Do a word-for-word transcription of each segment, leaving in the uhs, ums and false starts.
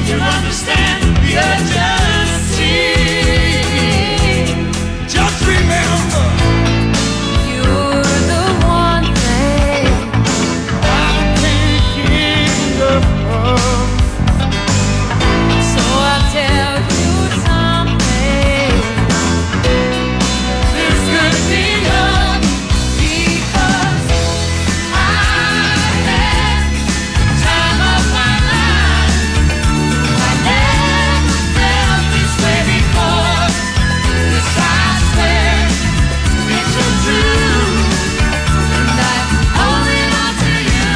you understand the urgency. Just remember, you're the one thing I can't get enough of. So I'll tell you something. This could be love because I had the time of my life. I never felt this way before. Yes, I swear it's so true, and I owe it all to you.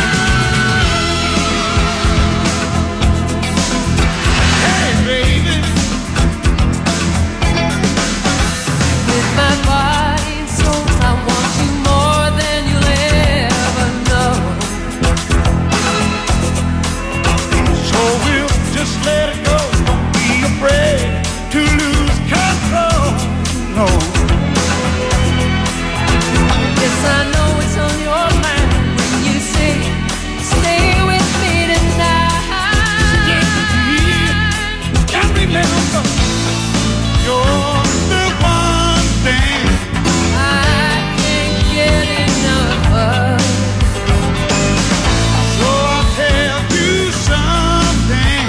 Hey, baby. With my body and soul, I want you more than you'll ever know. So we'll just let it go. Don't be afraid to lose control. No. Yes, I know it's on your mind when you say, stay with me tonight. And remember, you're the one thing I can't get enough of. so I'll tell you something.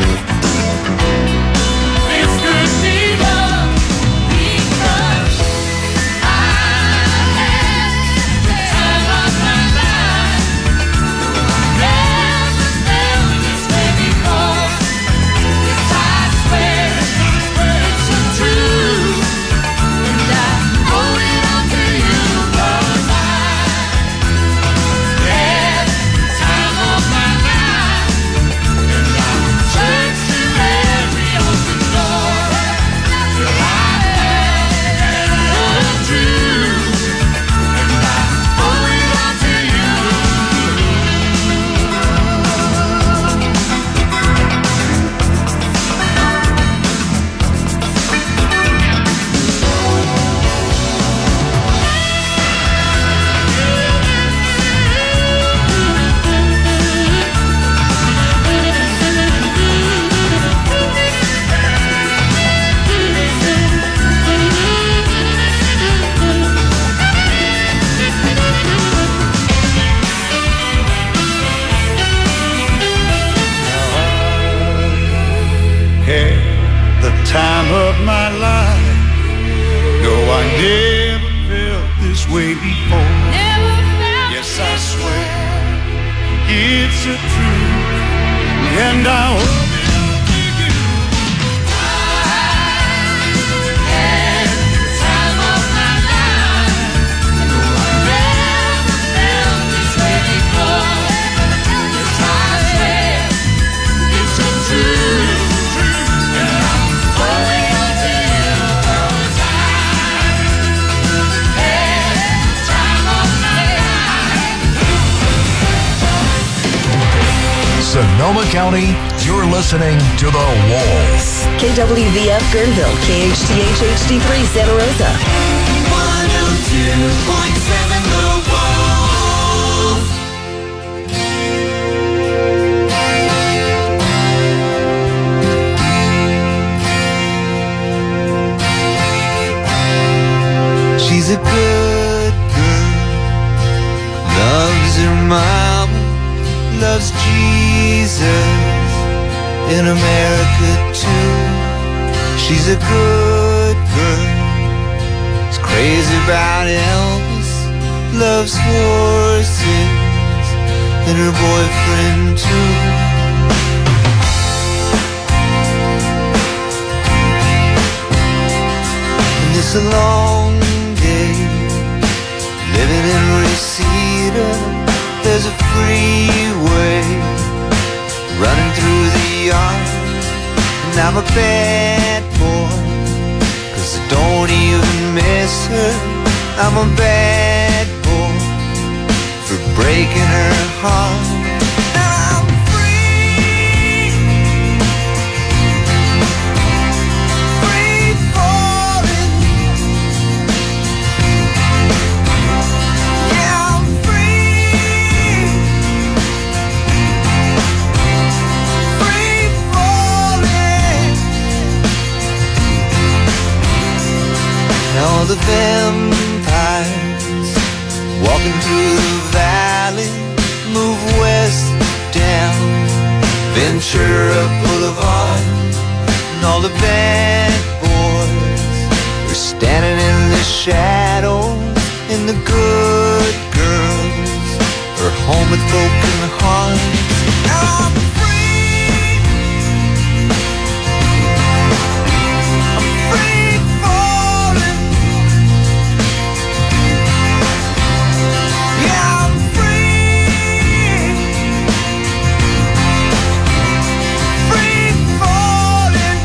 This could be love because I had the time of my life. Never felt this way before. Yes, I swear it's so true, and I owe it all to you 'cause I had the time of my life, and I searched through every open door till I found the truth, and I owe it all to you. Had the time of my life. No, I never felt this way before. Never felt Yes, I swear it's a truth, and I owe it all to you. I had the time of my life. No, I never felt this way before. Yes, I swear it's a truth, and I owe it all to you 'cause I had the time of my life. Sonoma County, you're listening to The Wolf. K W V F Gurnville, K H T H H D three Santa Rosa. one oh two point seven The Wolf. She's a good girl, loves her mom, loves Jesus in America too. She's a good girl, is crazy about Elvis, loves horses and her boyfriend too. And it's a long day living in Reseda. There's a freeway running through the yard, and I'm a bad boy 'cause I don't even miss her. I'm a bad boy for breaking her heart. I'm free, free falling. Yeah, I'm free, free falling. all the vampires walking through the valley move west down Ventura Boulevard, and all the bad boys are standing in the shadows, and the good girls are home with broken hearts. I'm free, I'm free falling, yeah, I'm free, free falling.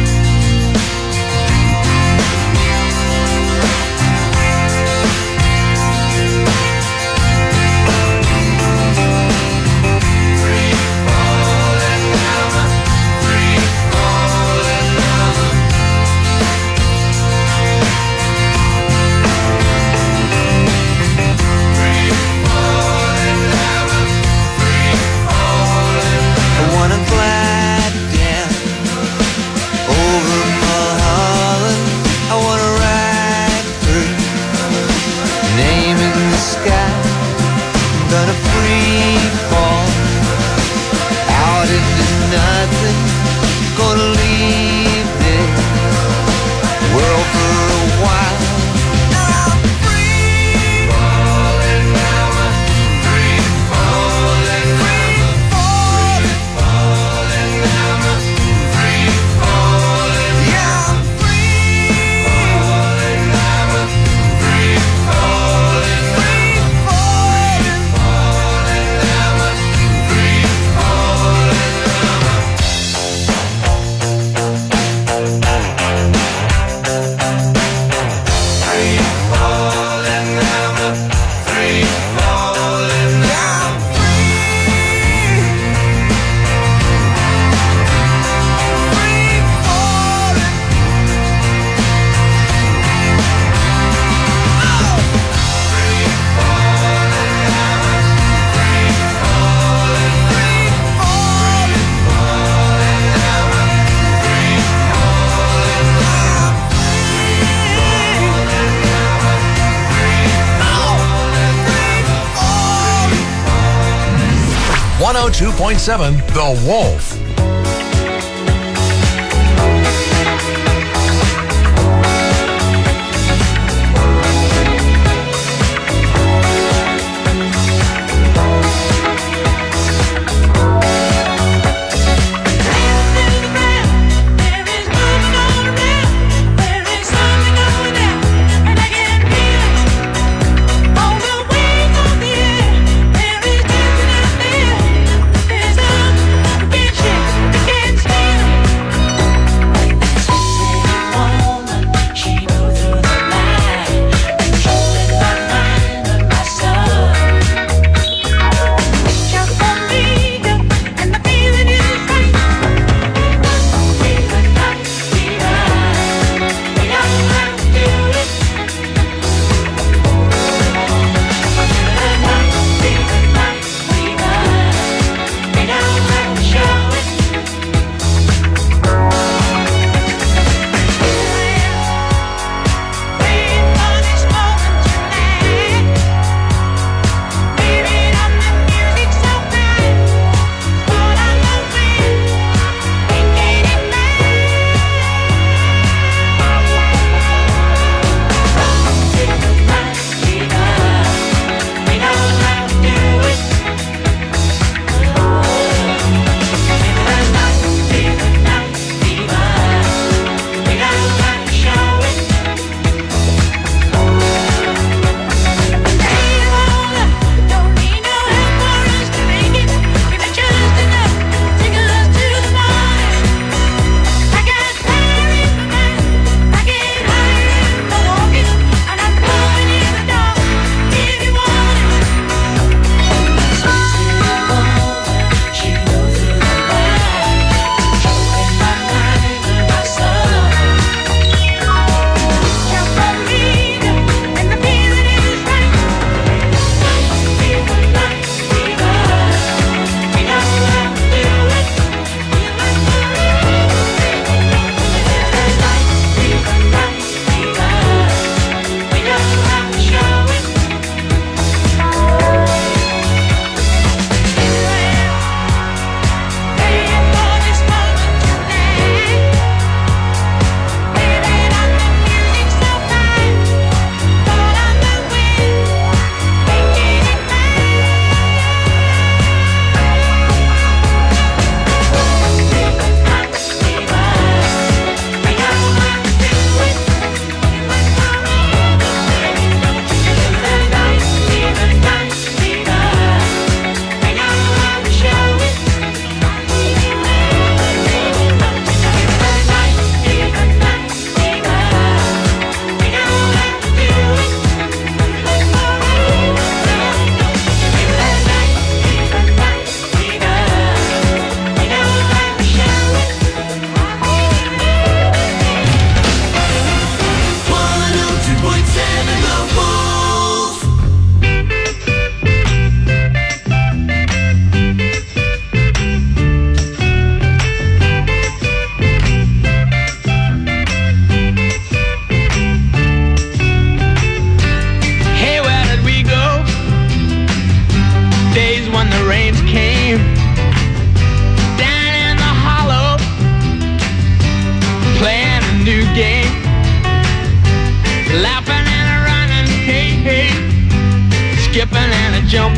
I wanna glide down over Mulholland. I wanna ride through, name in the sky. I'm gonna free fall out into nothing. Gonna leave this world for a while. I'm free falling, I'm free falling, free falling, falling, I'm free falling, yeah, I'm free falling, I'm free falling, free falling, falling, I'm free falling, free falling, I'm free falling, I'm free, free falling. one oh two point seven The Wolf. Get you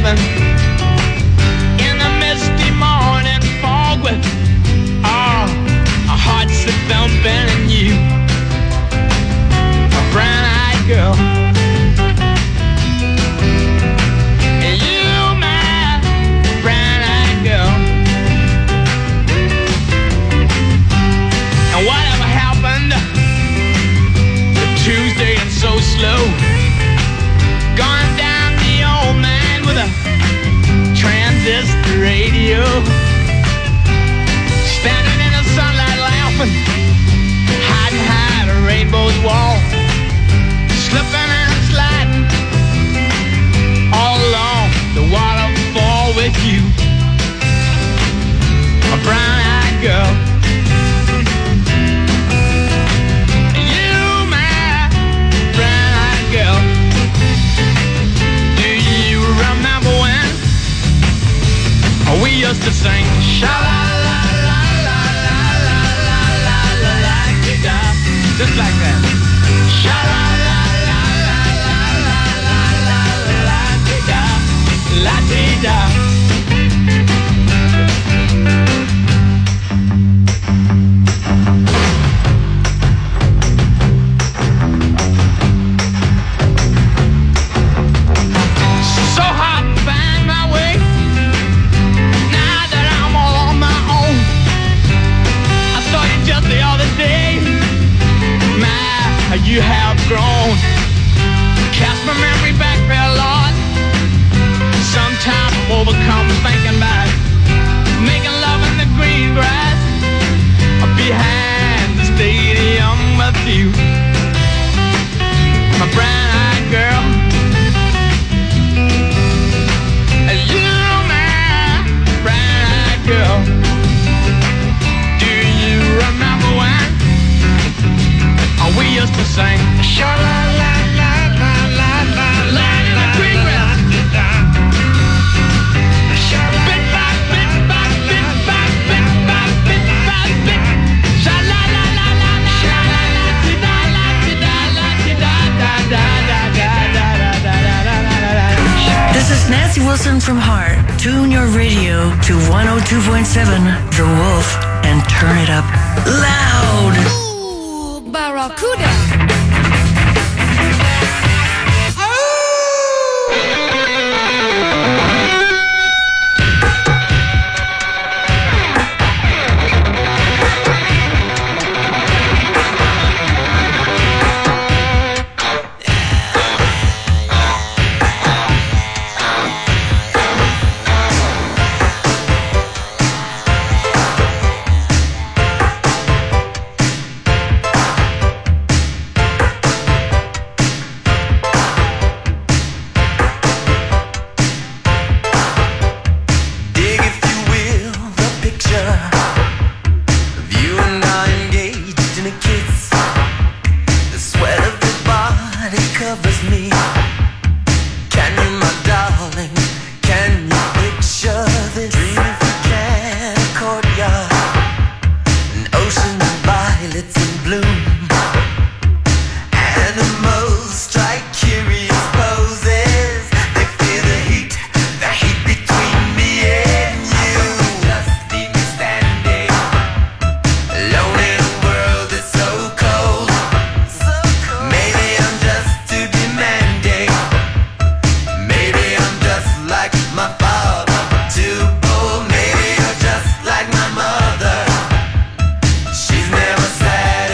laughing in the misty morning fog with oh, our hearts that thumping and you, a brown-eyed girl. And you, my brown-eyed girl. And whatever happened to Tuesday and so slow? Gone down the old man with a transistor radio, standing in the sunlight laughing, hiding behind a rainbow's wall, slipping and sliding all along the waterfall with you, a brown-eyed girl. You, my brown-eyed girl. Do you remember when we used to sing sha la la la la la la la la la la da, just like that. Sha la la la la la la la la la da, la da. So hard to find my way now that I'm all on my own. I saw you just the other day. My, you have grown. Cast my memory back there, Lord. Sometimes I'm overcome thinking about making love in the green grass behind the stadium with you, my brown-eyed girl. You, my brown-eyed girl. Do you remember when we used to sing sha la la la la la la la in the green grass? Bit by bit by bit by bit by bit by bit. Sha la la la la la sha la la ti da la ti da la ti da da da da da da da da da da. This is Nancy Wilson from Heart. Tune your radio to one oh two point seven The Wolf and turn it up loud. Ooh, Barracuda. Dig, if you will, the picture of you and I engaged in a kiss. The sweat of your body covers me. Can you, my darling, can you picture this? Dream if you can, a courtyard, an ocean of violets in bloom. Animals strike curious poses. They feel the heat, the heat between me and you. Just leave me standing alone in a world that's so cold. Maybe I'm just too demanding. Maybe I'm just like my father, too bold. Maybe you're just like my mother. She's never sad.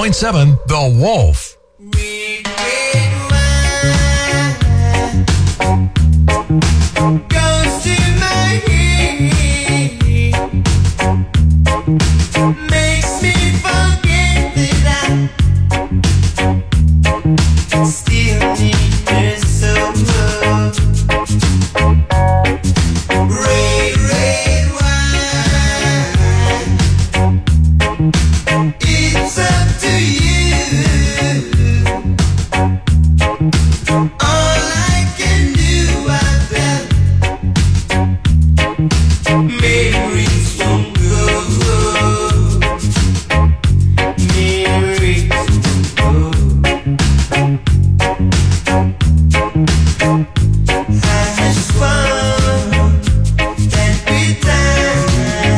point seven The Wolf. Red, red wine goes to my head, makes me forget that I still need her so. Red, red wine, it's up to you. All I can do, I bet memories won't go. Memories won't go. I just want that good time.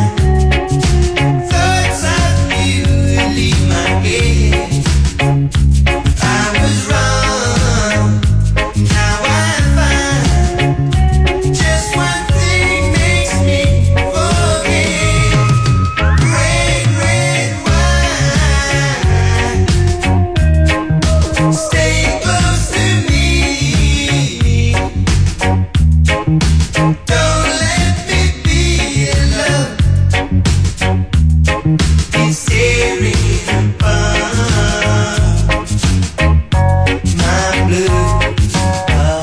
Thoughts of you leave my head. I was wrong. Now I find just one thing makes me forget. Red, red wine, stay close to me. Don't let me be alone. It's tearing apart my blue heart.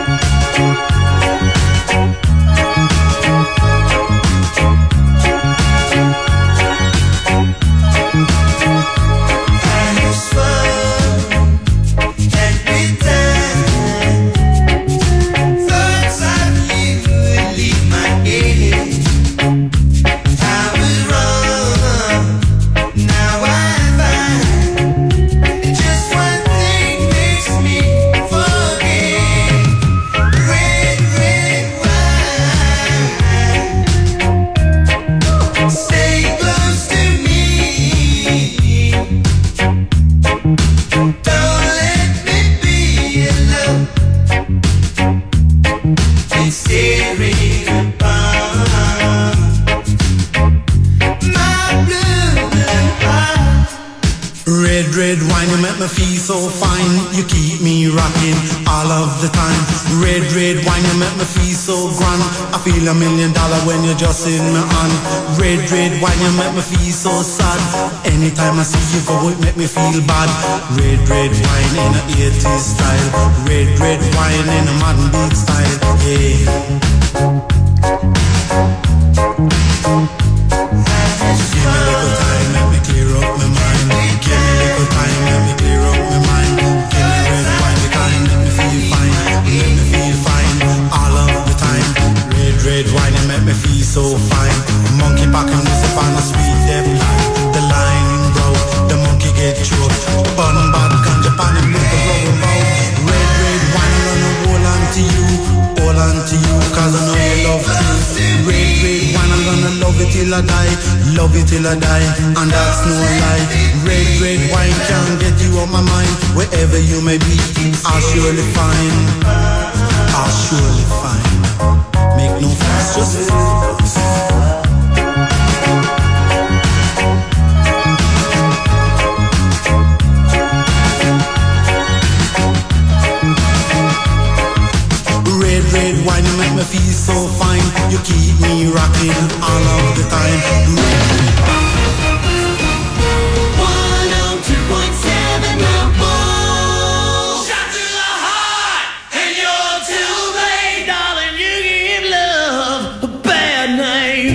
I just want that good time. Thoughts of you leave my head. I was wrong. Now I find just one thing makes me forget. Red, red wine, stay close to me. Don't let me be alone. It's tearing apart my blue heart. Red, red wine, you make me feel so fine. You keep me rocking all of the time. Red, red wine, you make me feel so grand. I feel a million dollar when you're just in my hand. Red, red wine, you make me feel so sad. Anytime I see you go, it make me feel bad. Red, red wine in a eighties style. Red, red wine in a modern beat style. Yeah. Give me a little time, let me clear up my mind. Give me a little time, let me clear up my mind. Give me red wine, the kind, let me feel fine. Let me feel fine all of the time. Red, red wine, you make me feel so fine. Monkey packing music on a sweet death line. The line broke, the monkey get choked. Bun bad ganja pan and make a rubber bout. Red, red wine, I'm gonna hold on to you. Hold on to you, cause I know you love me. Red, red wine, I'm gonna love it till I die. Love it till I die, and that's no lie. Red, red wine can't get you on my mind. Wherever you may be, I'll surely find. I'll surely find. Make no fuss, just red, red wine, you make me feel so fine. You keep me rocking all of the time. Red, one oh two point seven The Wolf. Shot to the heart, and you're too late, darling. You give love a bad name.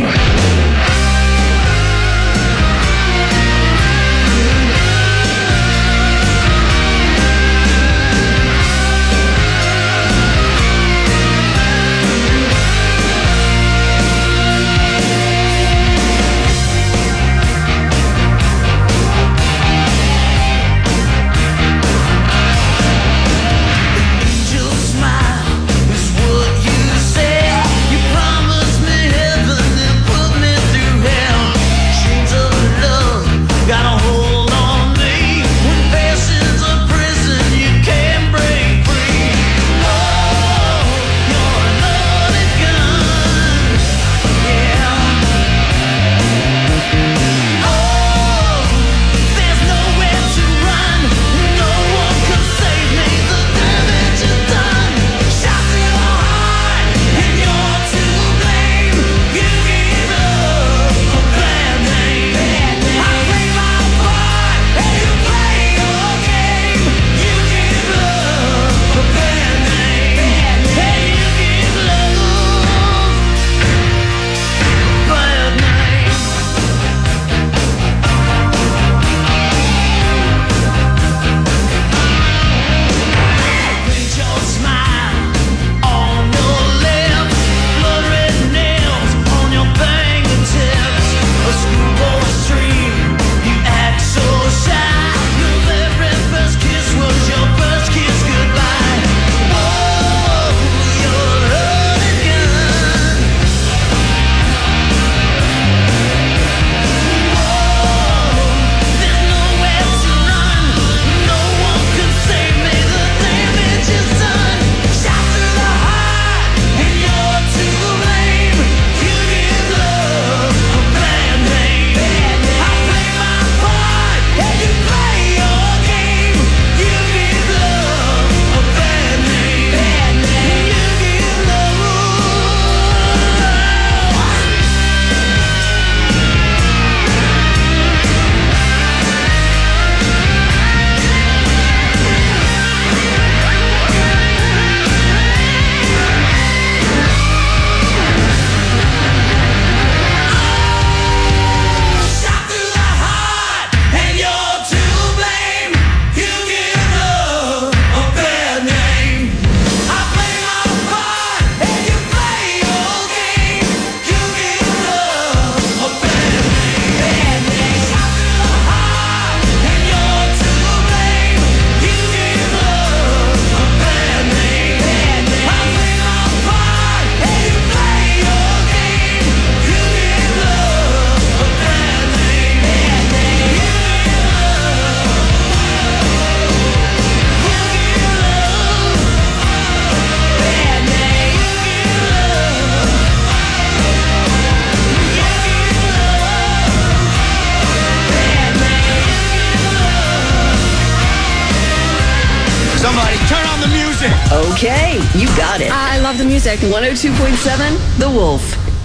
Okay, you got it. I love the music. one oh two point seven, The Wolf.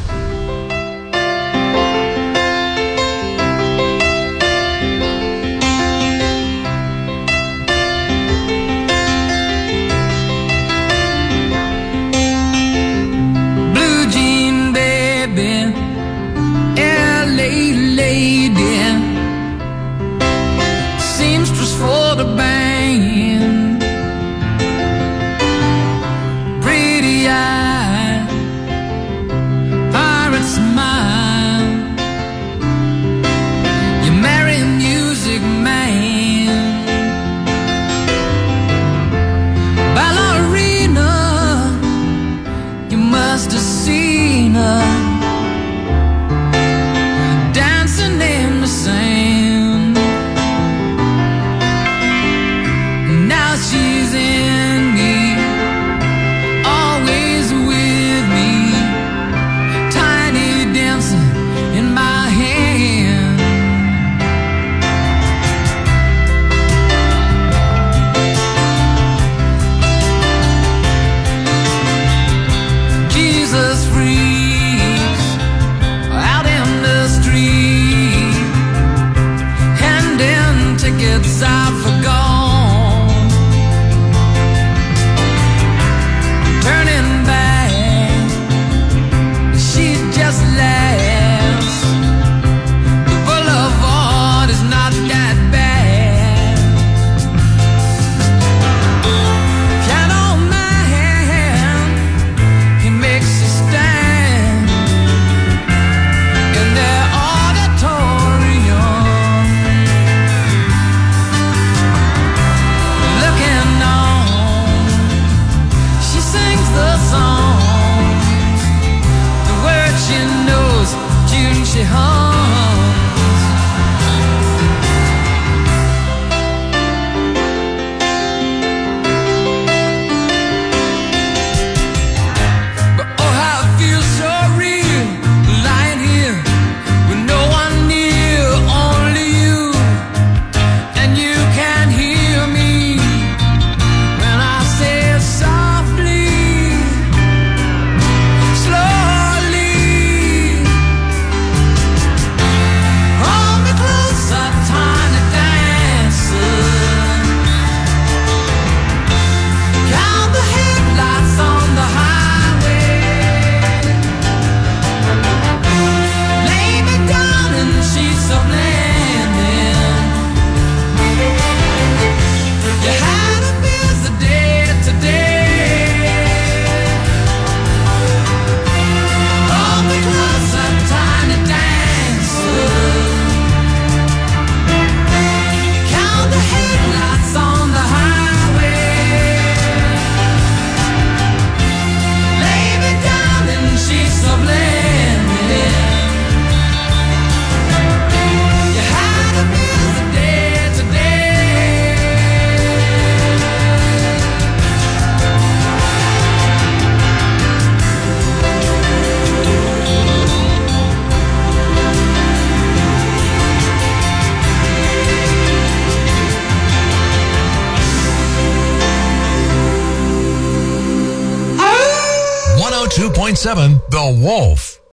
Blue jean baby, L A lady, seamstress for the band, pretty eye, pirate smile. You marry a music man, ballerina. You must have seen her dancing in the sand. Now she's in me, always with me, tiny dancer in my hand. Jesus freaks out in the street, handing tickets out for gone, turning back, she just laughs. The boulevard is not that bad. Piano man, he makes a stand in their auditorium, looking on. She sings the songs, the words she knows, tune she hums. But oh, how it feels so real, lying here with no one near, only you, and you can hear me when I say it softly, slowly. Hold me closer, tiny dancer. Count the headlights on the highway. Lay me down in sheets of linen. You had a busy day today. Hold me closer, tiny dancer. Count the headlights on the highway. Lay me down in sheets of linen. You had a busy day today. one oh two point seven, The Wolf.